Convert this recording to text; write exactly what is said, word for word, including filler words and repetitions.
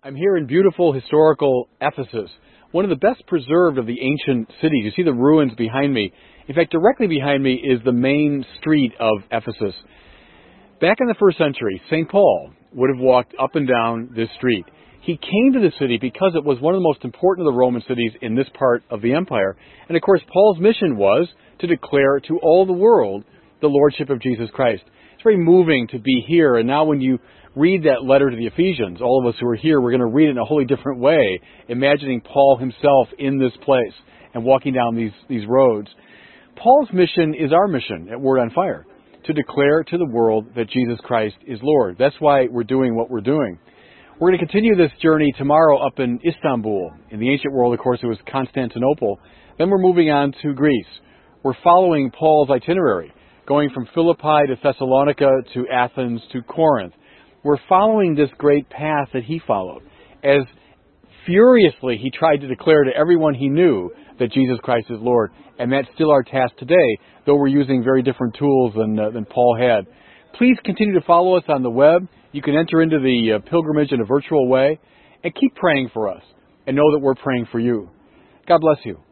I'm here in beautiful historical Ephesus, one of the best preserved of the ancient cities. You see the ruins behind me. In fact, directly behind me is the main street of Ephesus. Back in the first century, Saint Paul would have walked up and down this street. He came to the city because it was one of the most important of the Roman cities in this part of the empire. And of course, Paul's mission was to declare to all the world the lordship of Jesus Christ. It's very moving to be here. And now when you read that letter to the Ephesians, all of us who are here, we're going to read it in a wholly different way, imagining Paul himself in this place and walking down these, these roads. Paul's mission is our mission at Word on Fire, to declare to the world that Jesus Christ is Lord. That's why we're doing what we're doing. We're going to continue this journey tomorrow up in Istanbul. In the ancient world, of course, it was Constantinople. Then we're moving on to Greece. We're following Paul's itinerary, going from Philippi to Thessalonica to Athens to Corinth. We're following this great path that he followed, as furiously he tried to declare to everyone he knew that Jesus Christ is Lord. And that's still our task today, though we're using very different tools than, uh, than Paul had. Please continue to follow us on the web. You can enter into the uh, pilgrimage in a virtual way. And keep praying for us. And know that we're praying for you. God bless you.